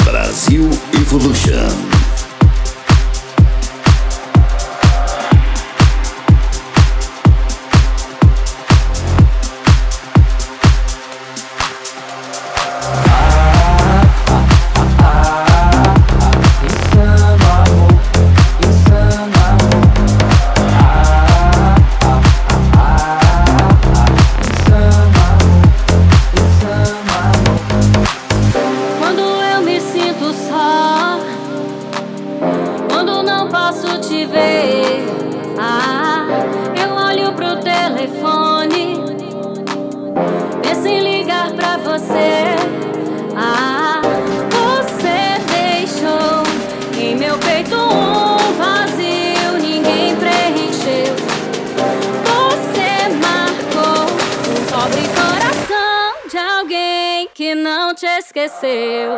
Brasil Evolution. Eu olho pro telefone, penso em ligar pra você. Você deixou em meu peito um vazio, ninguém preencheu. Você marcou um pobre coração de alguém que não te esqueceu.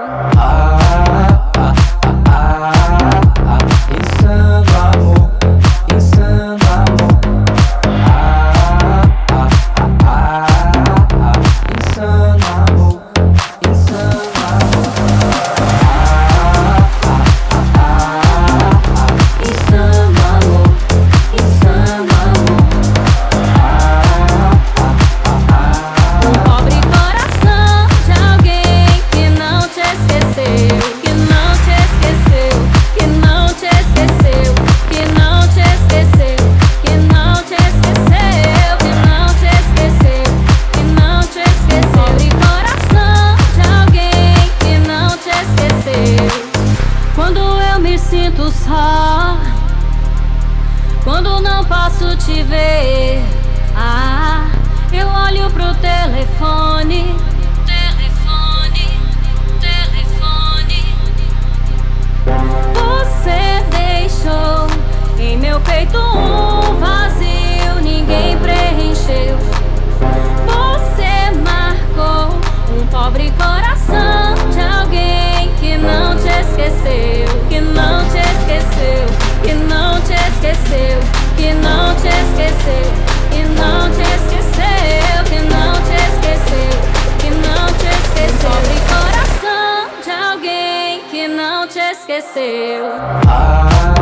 Insano amor, insano amor. Insano amor, insano amor. Insano amor, insano amor. Um pobre coração de alguém que não te esqueceu, que não te esqueceu, que não te esqueceu, que não te esqueceu, que não te esqueceu, que não te esqueceu, que não te esqueceu. Pobre coração de alguém que não te esqueceu. Quando eu me sinto só, quando não posso te ver, eu olho pro telefone. Você deixou em meu peito um vazio, ninguém preencheu. Você marcou um pobre coração de alguém que não te esqueceu, que não te esqueceu, que não te esqueceu, que não te esqueceu, que não te esqueceu, que não te esqueceu, que não te esqueceu. Pobre coração de alguém que não te esqueceu.